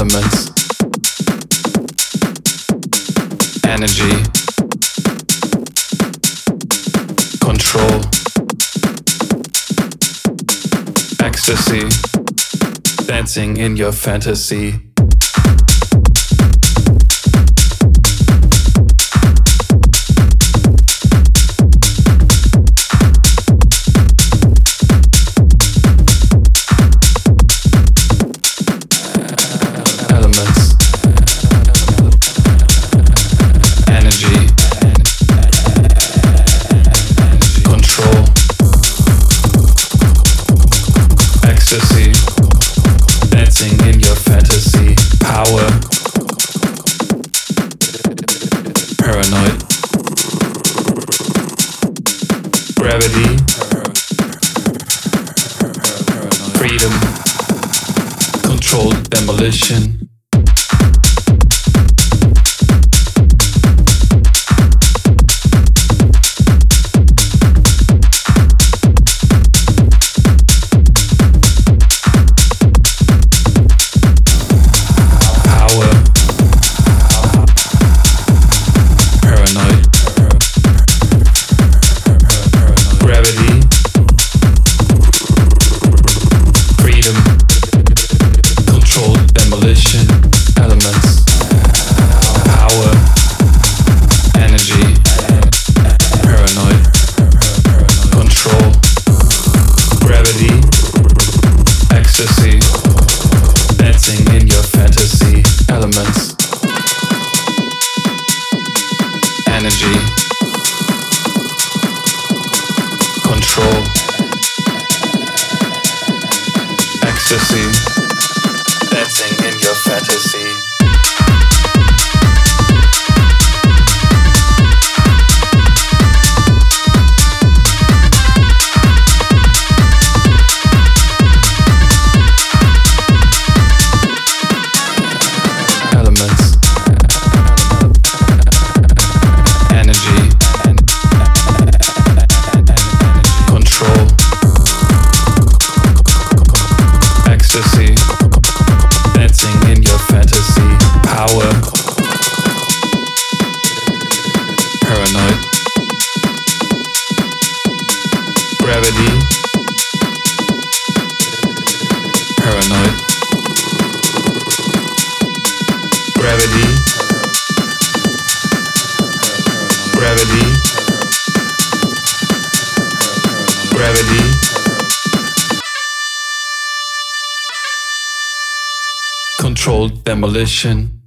elements, energy, control, ecstasy, dancing in your fantasy. Dancing in your fantasy, power, paranoid, gravity, freedom, controlled demolition. Dancing in your fantasy, elements, energy, control, ecstasy, dancing in your fantasy. Dancing in your fantasy, power, paranoid, gravity, paranoid, gravity, gravity, gravity. Controlled demolition.